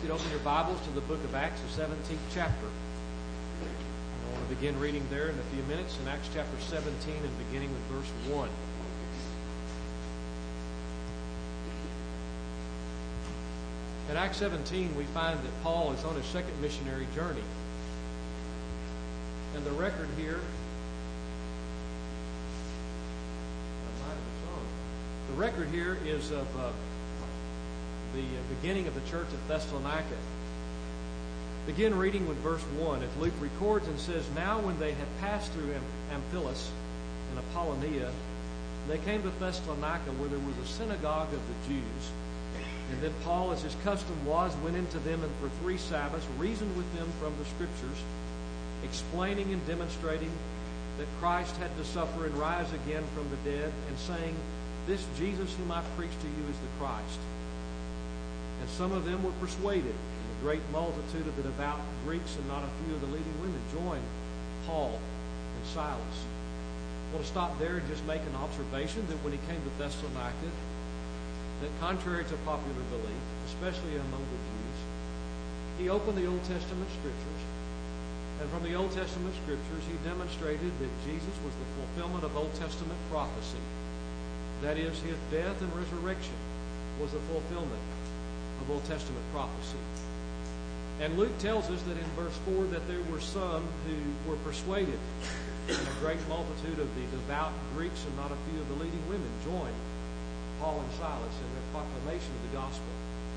you'd open your Bibles to the book of Acts, the 17th chapter. I want to begin reading there in a few minutes in Acts chapter 17 and beginning with verse 1. In Acts 17, we find that Paul is on his second missionary journey. And the record here, is of the beginning of the church at Thessalonica. Begin reading with verse 1. As Luke records and says, "Now when they had passed through Amphipolis and Apollonia, they came to Thessalonica, where there was a synagogue of the Jews. And then Paul, as his custom was, went into them and for 3 Sabbaths reasoned with them from the Scriptures, explaining and demonstrating that Christ had to suffer and rise again from the dead, and saying, 'This Jesus whom I preach to you is the Christ.' And some of them were persuaded, and a great multitude of the devout Greeks and not a few of the leading women joined Paul and Silas." I want to stop there and just make an observation that when he came to Thessalonica, that contrary to popular belief, especially among the Jews, he opened the Old Testament Scriptures, and from the Old Testament Scriptures he demonstrated that Jesus was the fulfillment of Old Testament prophecy. That is, his death and resurrection was the fulfillment of Old Testament prophecy. And Luke tells us that in verse 4 that there were some who were persuaded, and a great multitude of the devout Greeks and not a few of the leading women joined Paul and Silas in their proclamation of the gospel.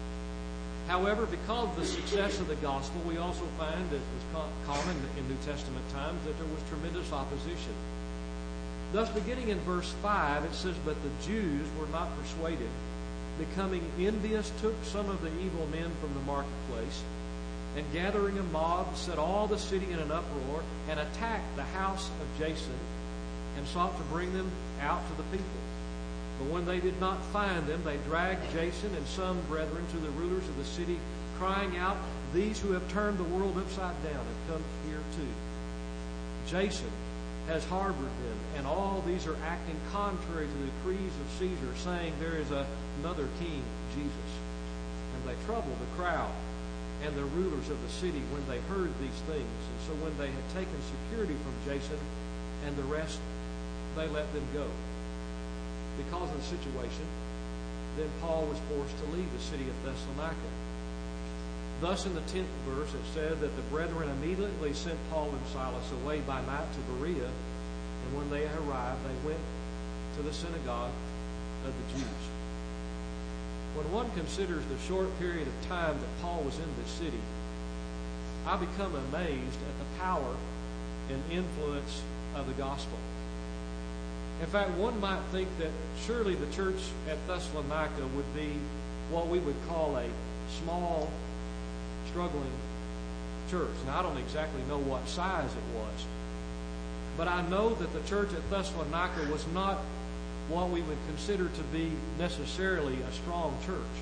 However, because of the success of the gospel, we also find, as was common in New Testament times, that there was tremendous opposition. Thus, beginning in verse 5, it says, "But the Jews were not persuaded, becoming envious, took some of the evil men from the marketplace, and gathering a mob, set all the city in an uproar, and attacked the house of Jason, and sought to bring them out to the people. But when they did not find them, they dragged Jason and some brethren to the rulers of the city, crying out, 'These who have turned the world upside down have come here too. Jason has harbored them, and all these are acting contrary to the decrees of Caesar, saying there is another king, Jesus.' And they troubled the crowd and the rulers of the city when they heard these things. And so when they had taken security from Jason and the rest, they let them go." Because of the situation, then Paul was forced to leave the city of Thessalonica. Thus in the 10th verse it said that the brethren immediately sent Paul and Silas away by night to Berea, and when they arrived, they went to the synagogue of the Jews. When one considers the short period of time that Paul was in this city, I become amazed at the power and influence of the gospel. In fact, one might think that surely the church at Thessalonica would be what we would call a small, struggling church. Now, I don't exactly know what size it was, but I know that the church at Thessalonica was not what we would consider to be necessarily a strong church,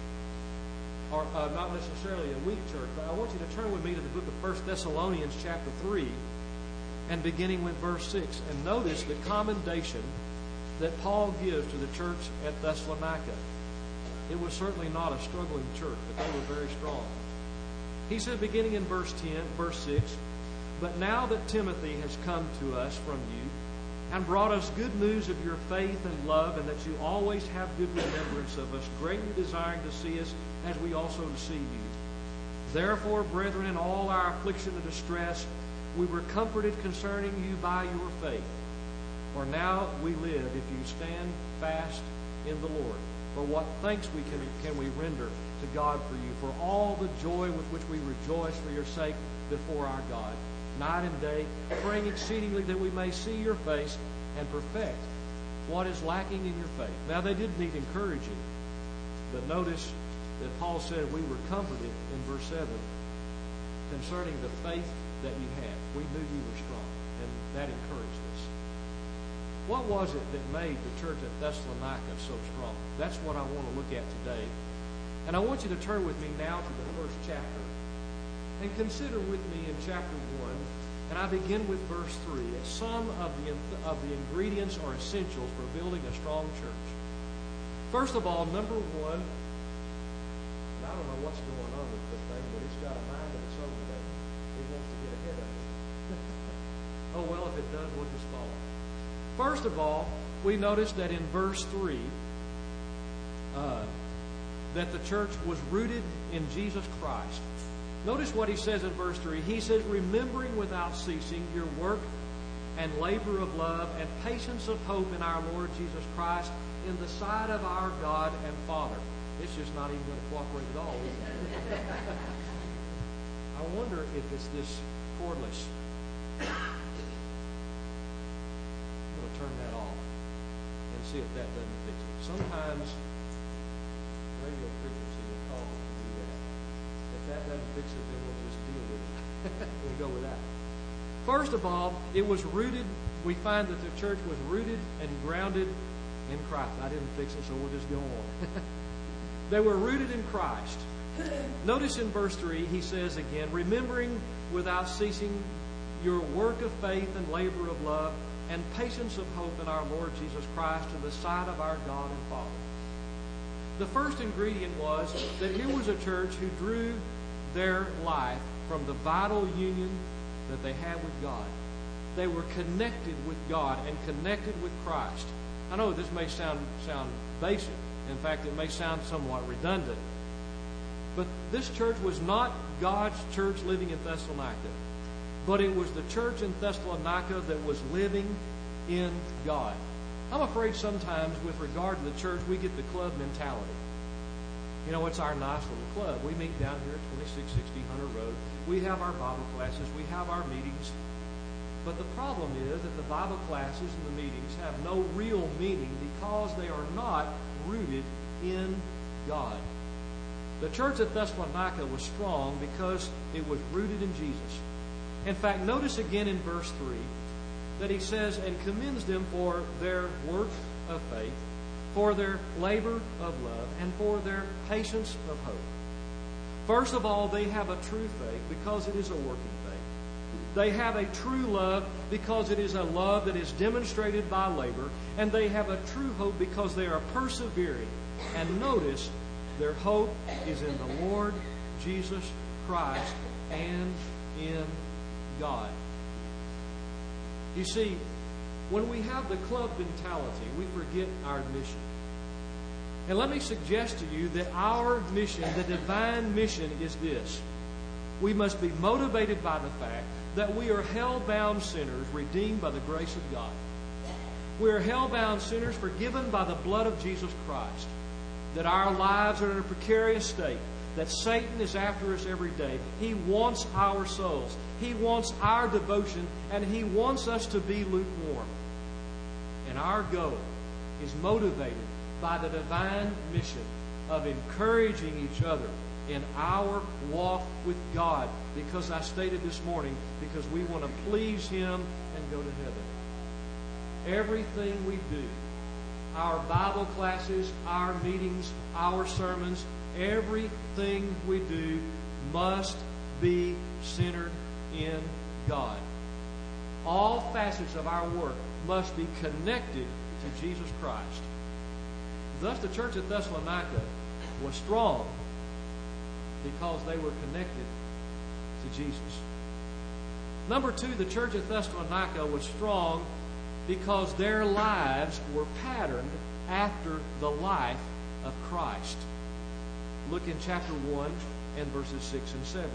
or not necessarily a weak church. But I want you to turn with me to the book of 1 Thessalonians chapter 3 and beginning with verse 6, and notice the commendation that Paul gives to the church at Thessalonica. It was certainly not a struggling church, but they were very strong. He said, beginning in verse 6, "But now that Timothy has come to us from you, and brought us good news of your faith and love, and that you always have good remembrance of us, greatly desiring to see us as we also to see you. Therefore, brethren, in all our affliction and distress, we were comforted concerning you by your faith. For now we live if you stand fast in the Lord. For what thanks can we render to God for you, for all the joy with which we rejoice for your sake before our God, night and day, praying exceedingly that we may see your face and perfect what is lacking in your faith." Now, they did need encouraging, but notice that Paul said we were comforted in verse 7 concerning the faith that you had. We knew you were strong, and that encouraged us. What was it that made the church at Thessalonica so strong? That's what I want to look at today. And I want you to turn with me now to the first chapter and consider with me in chapter 1, and I begin with verse 3, some of the ingredients or essentials for building a strong church. First of all, number one, and I don't know what's going on with this thing, but First of all, we notice that in verse 3, that the church was rooted in Jesus Christ. Notice what he says in verse 3. He says, remembering without ceasing your work and labor of love and patience of hope in our Lord Jesus Christ in the sight of our God and Father. It's just not even going to cooperate at all, is it? I wonder if it's this cordless. I'm going to turn that off and see if that doesn't fix it. Sometimes radio frequency will call it to do that. If that doesn't fix it, then we'll just deal with it. We'll go with that. First of all, it was rooted. We find that the church was rooted and grounded in Christ. I didn't fix it, so we'll just go on. They were rooted in Christ. Notice in verse 3, he says again, remembering without ceasing your work of faith and labor of love and patience of hope in our Lord Jesus Christ in the sight of our God and Father. The first ingredient was that here was a church who drew their life from the vital union that they had with God. They were connected with God and connected with Christ. I know this may sound basic. In fact, it may sound somewhat redundant. But this church was not God's church living in Thessalonica. But it was the church in Thessalonica that was living in God. I'm afraid sometimes with regard to the church, we get the club mentality. You know, it's our nice little club. We meet down here at 2660 Hunter Road. We have our Bible classes. We have our meetings. But the problem is that the Bible classes and the meetings have no real meaning because they are not rooted in God. The church at Thessalonica was strong because it was rooted in Jesus. In fact, notice again in verse 3 that he says, and commends them for their work of faith, for their labor of love, and for their patience of hope. First of all, they have a true faith because it is a working faith. They have a true love because it is a love that is demonstrated by labor. And they have a true hope because they are persevering. And notice, their hope is in the Lord Jesus Christ and in God. You see, when we have the club mentality, we forget our mission. And let me suggest to you that our mission, the divine mission, is this. We must be motivated by the fact that we are hell-bound sinners redeemed by the grace of God. We are hell-bound sinners forgiven by the blood of Jesus Christ. That our lives are in a precarious state. That Satan is after us every day. He wants our souls. He wants our devotion. And he wants us to be lukewarm. And our goal is motivated by the divine mission of encouraging each other in our walk with God. Because I stated this morning, because we want to please Him and go to heaven. Everything we do, our Bible classes, our meetings, our sermons, everything we do must be centered in God. All facets of our work must be connected to Jesus Christ. Thus, the church at Thessalonica was strong because they were connected to Jesus. Number two, the church at Thessalonica was strong because their lives were patterned after the life of Christ. Look in chapter 1 and verses 6 and 7.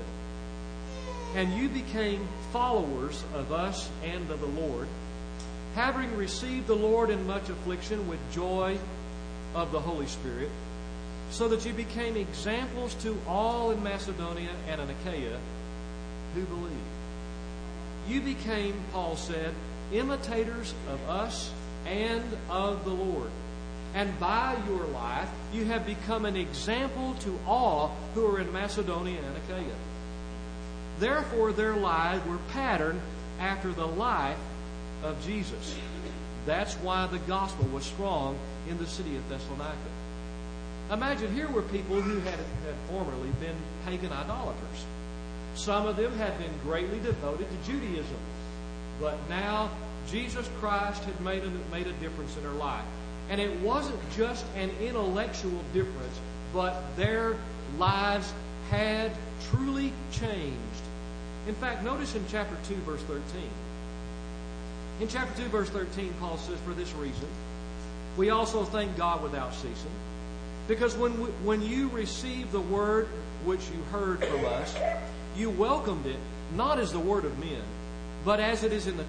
And you became followers of us and of the Lord, having received the Lord in much affliction with joy of the Holy Spirit, so that you became examples to all in Macedonia and in Achaia who believed. You became, Paul said, imitators of us and of the Lord. And by your life, you have become an example to all who are in Macedonia and Achaia. Therefore, their lives were patterned after the life of Jesus. That's why the gospel was strong in the city of Thessalonica. Imagine here were people who had formerly been pagan idolaters. Some of them had been greatly devoted to Judaism. But now Jesus Christ had made a difference in their life. And it wasn't just an intellectual difference, but their lives had truly changed. In fact, notice in chapter 2, verse 13. In chapter 2, verse 13, Paul says, "For this reason, we also thank God without ceasing, because when you received the word which you heard from us, you welcomed it not as the word of men, but as it is in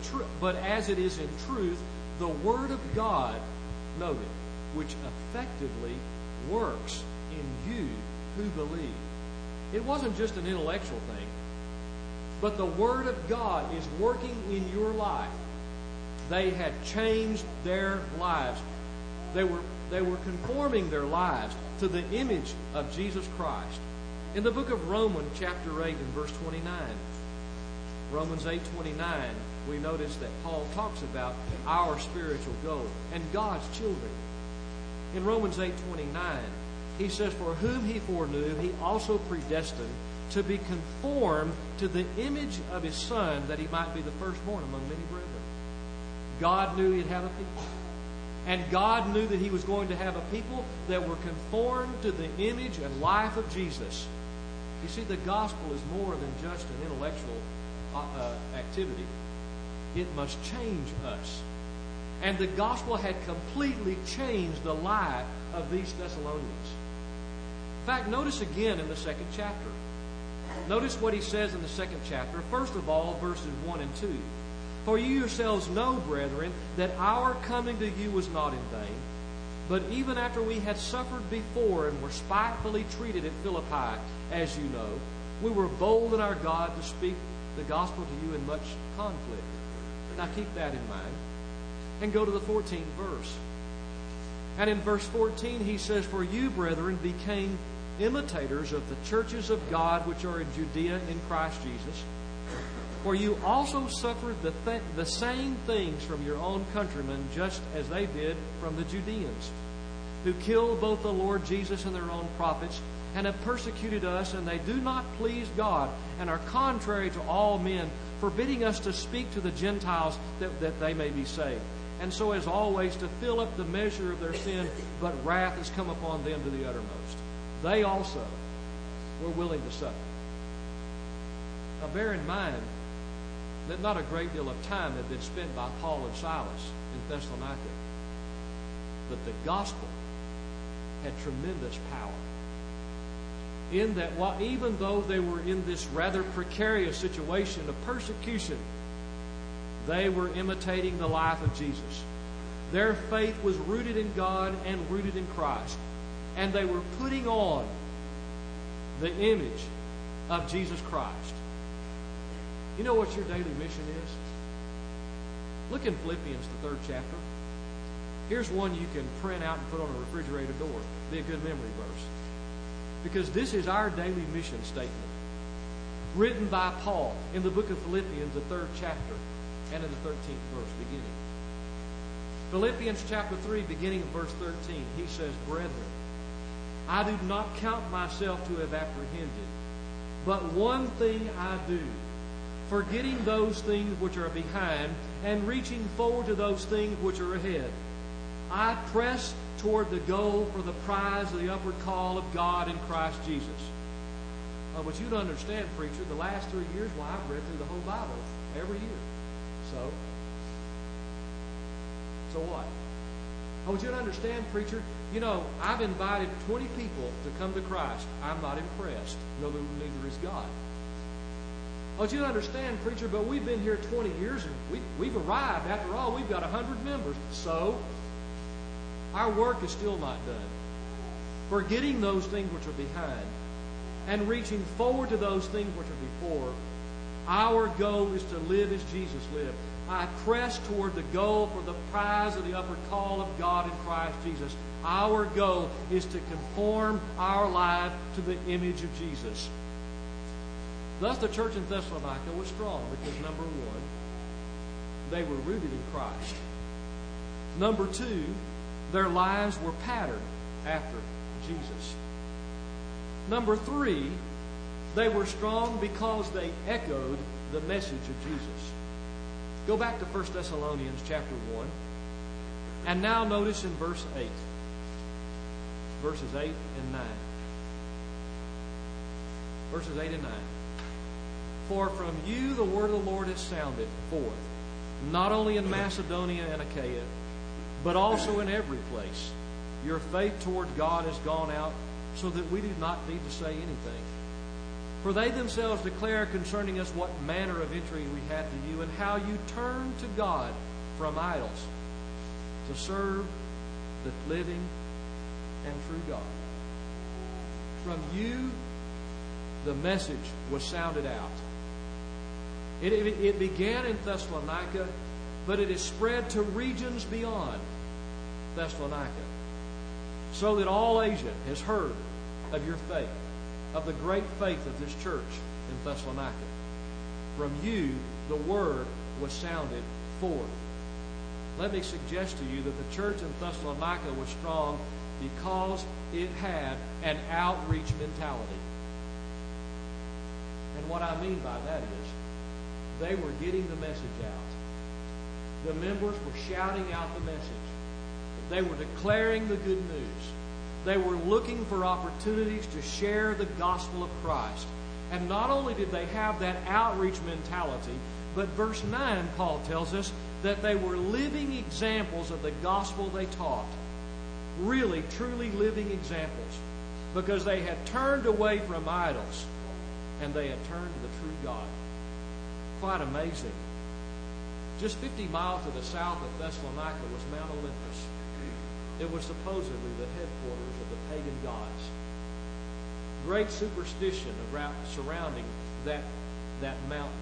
truth, the word of God, noted, which effectively works in you who believe." It wasn't just an intellectual thing, but the word of God is working in your life. They had changed their lives. They were conforming their lives to the image of Jesus Christ. In the book of Romans, chapter 8 and verse 29, Romans 8:29, we notice that Paul talks about our spiritual goal and God's children. In Romans 8:29, he says, "For whom he foreknew, he also predestined to be conformed to the image of his Son, that he might be the firstborn among many brethren." God knew he'd have a people. And God knew that he was going to have a people that were conformed to the image and life of Jesus. You see, the gospel is more than just an intellectual activity. It must change us. And the gospel had completely changed the life of these Thessalonians. In fact, notice again in the second chapter. Notice what he says in the second chapter. First of all, verses 1 and 2. "For you yourselves know, brethren, that our coming to you was not in vain. But even after we had suffered before and were spitefully treated at Philippi, as you know, we were bold in our God to speak the gospel to you in much conflict." Now keep that in mind. And go to the 14th verse. And in verse 14 he says, "For you, brethren, became imitators of the churches of God which are in Judea in Christ Jesus. For you also suffered the same things from your own countrymen, just as they did from the Judeans, who killed both the Lord Jesus and their own prophets, and have persecuted us, and they do not please God, and are contrary to all men, forbidding us to speak to the Gentiles that they may be saved. And so as always to fill up the measure of their sin, but wrath has come upon them to the uttermost." They also were willing to suffer. Now bear in mind that not a great deal of time had been spent by Paul and Silas in Thessalonica. But the gospel had tremendous power. In that, even though they were in this rather precarious situation of persecution, they were imitating the life of Jesus. Their faith was rooted in God and rooted in Christ. And they were putting on the image of Jesus Christ. You know what your daily mission is? Look in Philippians, the 3rd chapter. Here's one you can print out and put on a refrigerator door. Be a good memory verse. Because this is our daily mission statement. Written by Paul in the book of Philippians, the 3rd chapter, and in the 13th verse beginning. Philippians chapter 3, beginning of verse 13, he says, "Brethren, I do not count myself to have apprehended, but one thing I do, forgetting those things which are behind, and reaching forward to those things which are ahead. I press toward the goal for the prize of the upward call of God in Christ Jesus." Oh, but you don't understand, preacher, the last 3 years, well, I've read through the whole Bible every year. So what? I want you to understand, preacher, I've invited 20 people to come to Christ. I'm not impressed. No, neither is God. I want you to understand, preacher, but we've been here 20 years and we've arrived. After all, we've got 100 members. So, our work is still not done. Forgetting those things which are behind and reaching forward to those things which are before, our goal is to live as Jesus lived. I press toward the goal for the prize of the upward call of God in Christ Jesus. Our goal is to conform our life to the image of Jesus. Thus the church in Thessalonica was strong because, number one, they were rooted in Christ. Number two, their lives were patterned after Jesus. Number three, they were strong because they echoed the message of Jesus. Go back to 1 Thessalonians chapter 1. And now notice in verse 8. Verses 8 and 9. Verses 8 and 9. "For from you the word of the Lord has sounded forth, not only in Macedonia and Achaia, but also in every place. Your faith toward God has gone out, so that we do not need to say anything. For they themselves declare concerning us what manner of entry we had to you, and how you turned to God from idols to serve the living and true God. From you, the message was sounded out. It began in Thessalonica, but it is spread to regions beyond Thessalonica, so that all Asia has heard of your faith, of the great faith of this church in Thessalonica. From you, the word was sounded forth. Let me suggest to you that the church in Thessalonica was strong because it had an outreach mentality. And what I mean by that is, they were getting the message out. The members were shouting out the message. They were declaring the good news. They were looking for opportunities to share the gospel of Christ. And not only did they have that outreach mentality, but verse 9, Paul tells us that they were living examples of the gospel they taught. Really, truly living examples. Because they had turned away from idols and they had turned to the true God. Quite amazing. Just 50 miles to the south of Thessalonica was Mount Olympus. It was supposedly the headquarters of the pagan gods. Great superstition surrounding that mountain.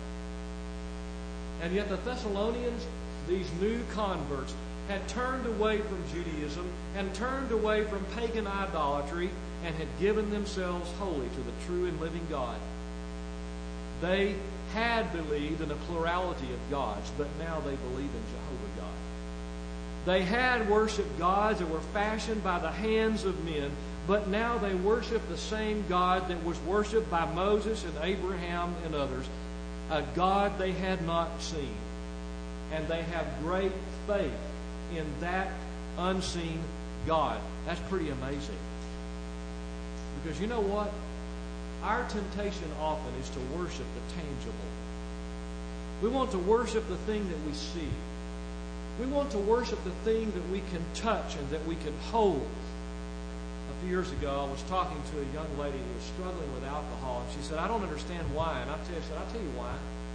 And yet the Thessalonians, these new converts, had turned away from Judaism and turned away from pagan idolatry and had given themselves wholly to the true and living God. They had believed in a plurality of gods, but now they believe in Jehovah God. They had worshipped gods that were fashioned by the hands of men, but now they worship the same God that was worshipped by Moses and Abraham and others, a God they had not seen. And they have great faith in that unseen God. That's pretty amazing. Because you know what? Our temptation often is to worship the tangible. We want to worship the thing that we see. We want to worship the thing that we can touch and that we can hold. A few years ago, I was talking to a young lady who was struggling with alcohol, and she said, "I don't understand why." And I said, "I'll tell you why.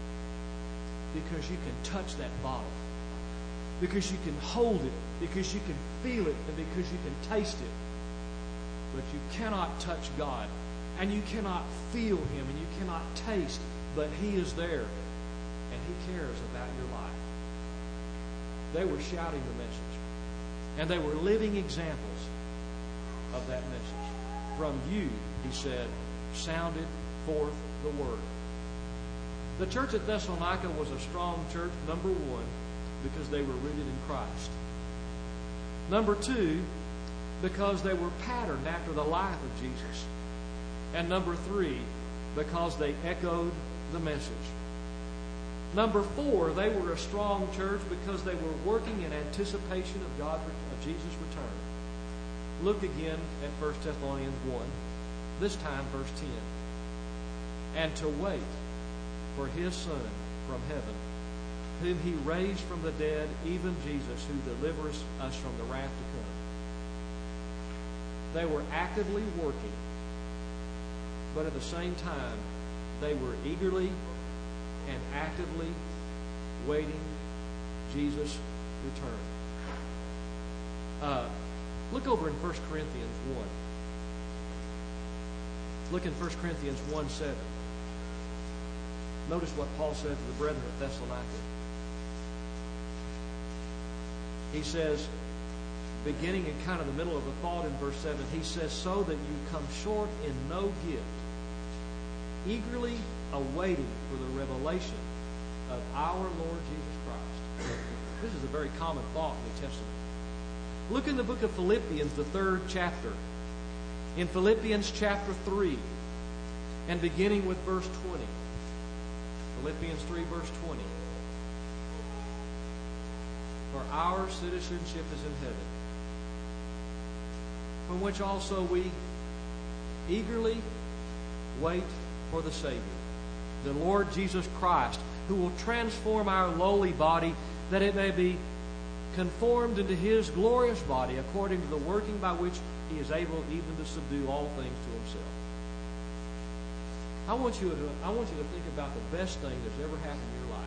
Because you can touch that bottle. Because you can hold it. Because you can feel it. And because you can taste it. But you cannot touch God. And you cannot feel Him. And you cannot taste. But He is there. And He cares about your life." They were shouting the message. And they were living examples of that message. From you, he said, sounded forth the word. The church at Thessalonica was a strong church, number one, because they were rooted in Christ. Number two, because they were patterned after the life of Jesus. And number three, because they echoed the message. Number four, they were a strong church because they were working in anticipation of Jesus' return. Look again at 1 Thessalonians 1, this time verse 10. "And to wait for His Son from heaven, whom He raised from the dead, even Jesus, who delivers us from the wrath to come." They were actively working, but at the same time, they were eagerly and actively waiting Jesus' return. Look over in 1 Corinthians 1. Look in 1 Corinthians 1:7. Notice what Paul said to the brethren at Thessalonica. He says, beginning in kind of the middle of the thought in verse 7, he says, "So that you come short in no gift, eagerly awaiting for the revelation of our Lord Jesus Christ." This is a very common thought in the Testament. Look in the book of Philippians, the 3rd chapter. In Philippians chapter 3, and beginning with verse 20. Philippians 3, verse 20. "For our citizenship is in heaven, from which also we eagerly wait for the Savior, the Lord Jesus Christ, who will transform our lowly body that it may be conformed into His glorious body, according to the working by which He is able even to subdue all things to Himself. I want you to think about the best thing that's ever happened in your life.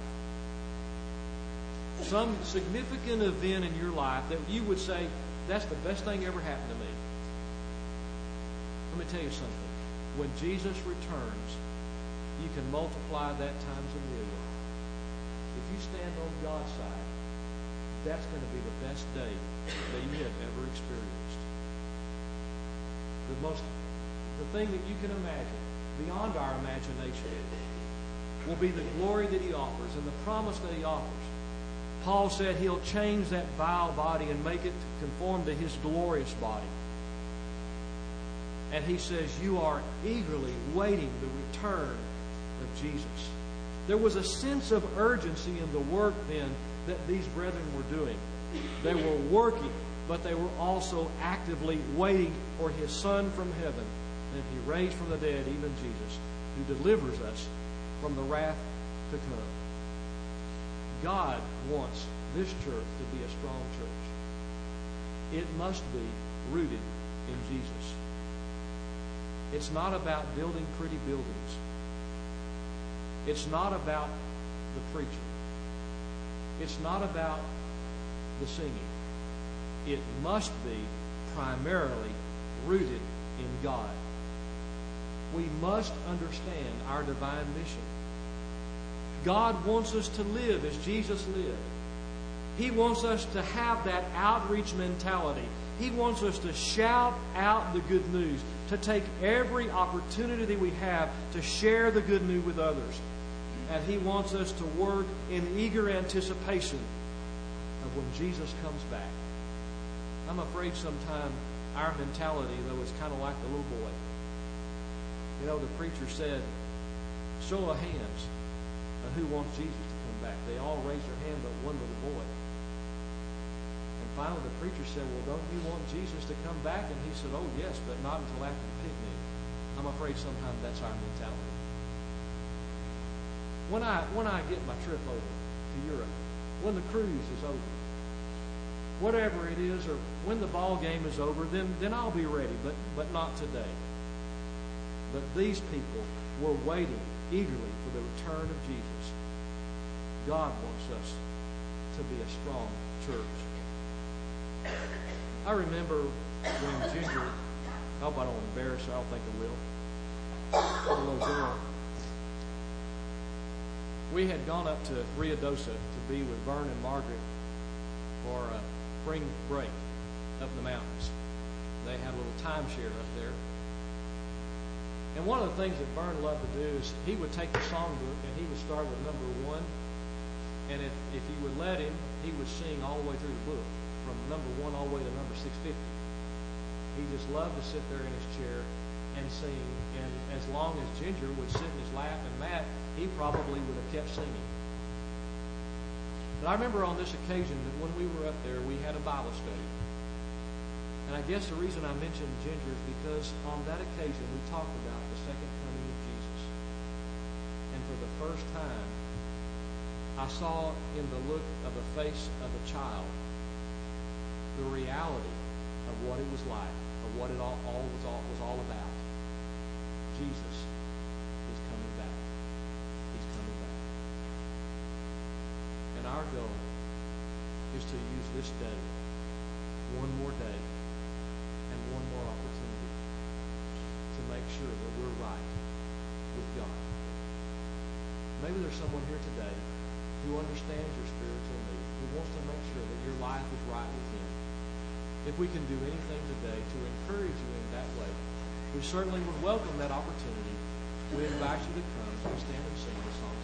Some significant event in your life that you would say, that's the best thing ever happened to me. Let me tell you something. When Jesus returns, you can multiply that times a million. If you stand on God's side, that's going to be the best day that you have ever experienced. The thing that you can imagine, beyond our imagination, will be the glory that He offers and the promise that He offers. Paul said He'll change that vile body and make it conform to His glorious body. And He says you are eagerly waiting the return of Jesus. There was a sense of urgency in the work then that these brethren were doing. They were working, but they were also actively waiting for His Son from heaven, and He raised from the dead, even Jesus, who delivers us from the wrath to come. God wants this church to be a strong church. It must be rooted in Jesus. It's not about building pretty buildings. It's not about the preacher. It's not about the singing. It must be primarily rooted in God. We must understand our divine mission. God wants us to live as Jesus lived. He wants us to have that outreach mentality. He wants us to shout out the good news, to take every opportunity that we have to share the good news with others. And He wants us to work in eager anticipation of when Jesus comes back. I'm afraid sometimes our mentality, though, is kind of like the little boy. You know, the preacher said, show of hands of who wants Jesus to come back. They all raised their hand but one little boy. And finally the preacher said, well, don't you want Jesus to come back? And he said, oh, yes, but not until after the picnic. I'm afraid sometimes that's our mentality. When I get my trip over to Europe, when the cruise is over, whatever it is, or when the ball game is over, then I'll be ready, but not today. But these people were waiting eagerly for the return of Jesus. God wants us to be a strong church. I remember when Ginger, I hope I don't embarrass her, I don't think I will, a little girl, we had gone up to Rio Dosa to be with Vern and Margaret for a spring break up in the mountains. They had a little timeshare up there. And one of the things that Vern loved to do is he would take the songbook and he would start with number 1. And if you would let him, he would sing all the way through the book, from number 1 all the way to number 650. He just loved to sit there in his chair and sing. And as long as Ginger would sit in his lap and Matt, he probably would have kept singing. But I remember on this occasion that when we were up there, we had a Bible study. And I guess the reason I mentioned Ginger is because on that occasion we talked about the second coming of Jesus. And for the first time, I saw in the look of the face of a child the reality of what it was like, of what it all was all about. Jesus is coming back. He's coming back. And our goal is to use this day, one more day, and one more opportunity to make sure that we're right with God. Maybe there's someone here today who understands your spiritual need, who wants to make sure that your life is right with Him. If we can do anything today to encourage you in that way, we certainly would welcome that opportunity. We invite you to come and stand and sing the song.